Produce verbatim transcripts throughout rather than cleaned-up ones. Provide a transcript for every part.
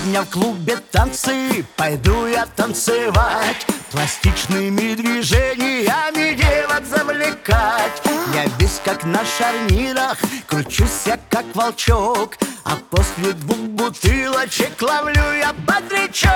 Сегодня в клубе танцы, пойду я танцевать, пластичными движениями девок завлекать. Я весь как на шарнирах, кручусь я как волчок, а после двух бутылочек ловлю я бодрячок.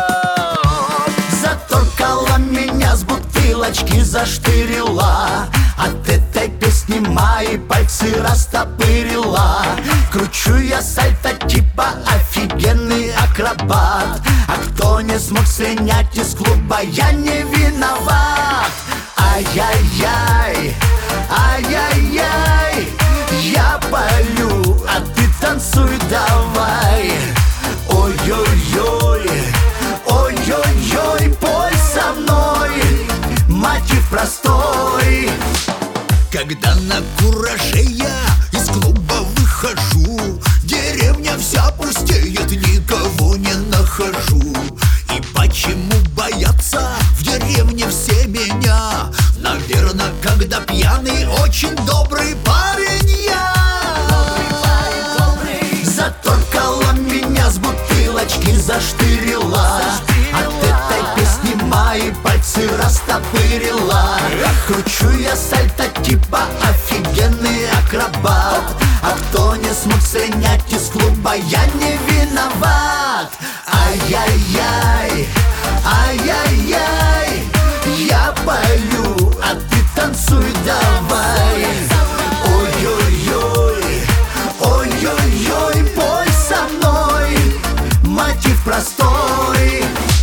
Заторкала меня с бутылочки, заштырила, от этой песни мои пальцы растопырила. Кручу я сальто типа офигенный акробат, а кто не смог слинять из клуба, я не виноват. Ай-яй-яй, ай-яй-яй, я полю, а ты танцуй давай. Ой-ой-ой, ой-ой-ой, пой со мной, мотив простой. Когда на кураже я из клуба выхожу, деревня вся пустеет, никого не нахожу. И почему боятся в деревне все меня? Наверное, когда пьяный, очень добрый парень я. Добрый парень, добрый. Заторкала меня с бутылочки, заштырила, от этой песни мои пальцы растопырила. Кручу я сальто типа офигенный акробат, а кто не смог слинять из клуба, я не виноват. Ай-яй-яй, ай-яй-яй, я пою, а ты танцуй давай. Ой-ой-ой, ой-ой-ой, пой со мной, мотив простой.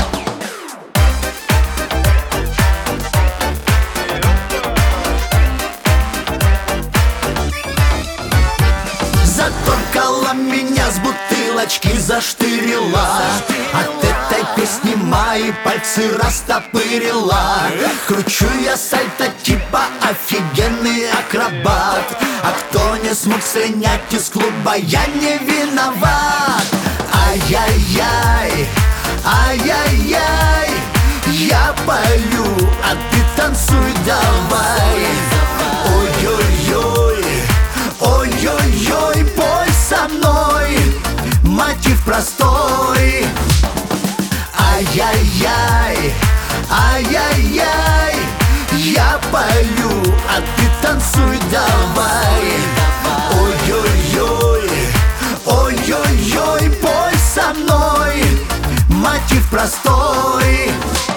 Заторкала меня с бутылочки, заштырила, от этой песни мои пальцы растопырила. Кручу я сальто типа офигенный акробат, а кто не смог слинять из клуба, я не виноват. Ай-яй-яй, ай-яй-яй, я полю, а ты танцуй давай. Ой-ой-ой, ой-ой-ой, пой со мной, мотив простой. Ай-яй-яй, ай-яй-яй, я пою, а ты танцуй давай. Ой-ой-ой, ой-ой-ой, пой со мной, мотив простой.